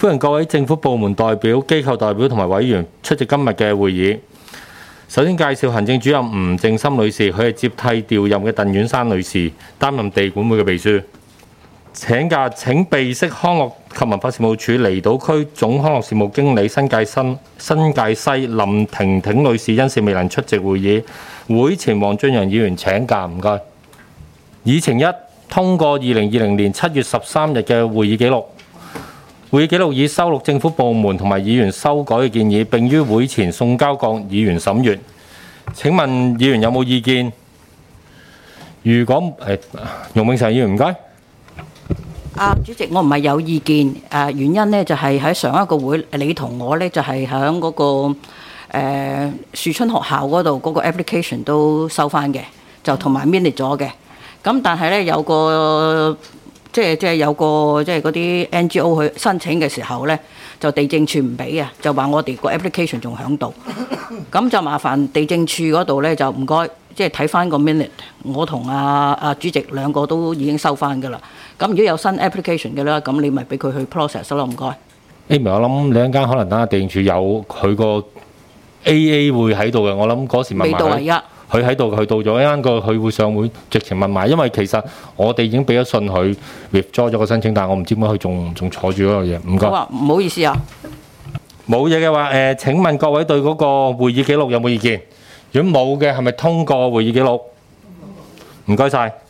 歡迎各位政府部門代表、機構代表同埋委員出席今日嘅會議。首先介紹行政主任吳靜心女士，佢係接替調任嘅鄧婉珊女士，擔任地管會嘅秘書。請假請備悉康樂及文化事務署離島區總康樂事務經理新界西林婷婷女士因事未能出席會議。會前黃俊陽議員請假，唔該。議程一，通過2020年7月13日嘅會議記錄。會議記錄已收錄政府部門同埋議員修改嘅建議，並於會前送交各議員審閱。請問議員有冇意見？如果容永祥議員唔該。 主席，我唔係有意見，原因呢就係喺上一個會，你同我呢就係喺嗰個樹春學校嗰度嗰個 application 都收翻嘅，就同埋 minute 咗嘅。咁但係呢有個即係有個即係嗰啲 NGO 去申請嘅時候呢，就地政處唔俾啊，就話我哋個 application 仲喺度，咁就麻煩地政處嗰度呢，就唔該，即係睇翻個 minute，我同阿主席兩個都已經收翻㗎啦。咁如果有新 application 嘅啦，咁你咪俾佢去 process 咯，唔該。 Amy，我諗你一間可能等下地政處有佢個 AA 會喺度嘅，我諗嗰時問埋未到而家。 佢喺度，佢到咗一間個佢會上會直情問埋，因為其實我哋已經俾咗信佢 withdraw 咗個申請，但係我唔知點解佢仲坐住嗰個嘢。唔該。 好啊，唔好意思啊。 冇嘢嘅話，請問各位對嗰個會議記錄有冇意見？如果冇嘅，係咪通過會議記錄？唔該晒。